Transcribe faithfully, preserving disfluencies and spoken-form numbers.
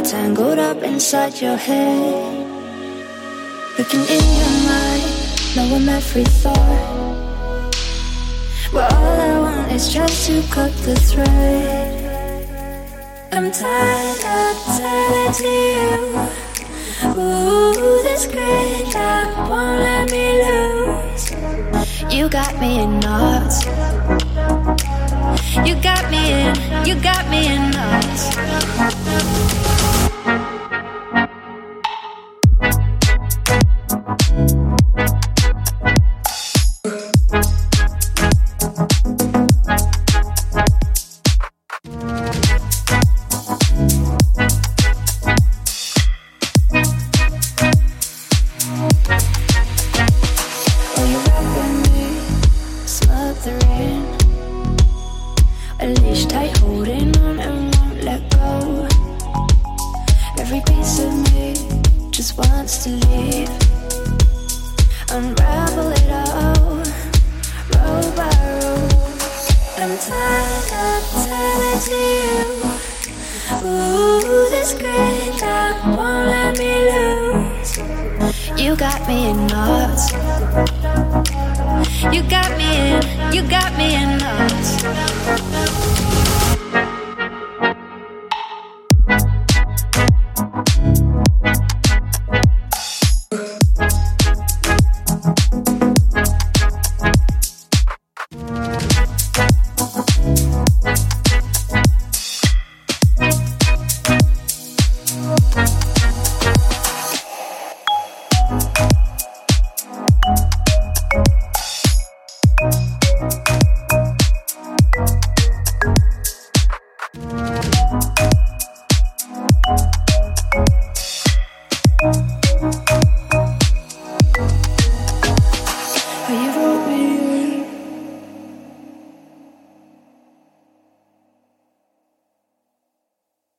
tangled up inside your head. Looking in your mind, knowing every thought, but all I want is just to cut the thread. I'm tired of telling to you, ooh, this great love won't let me lose. You got me in knots. You got me in, you got me in knots. You got me in knots.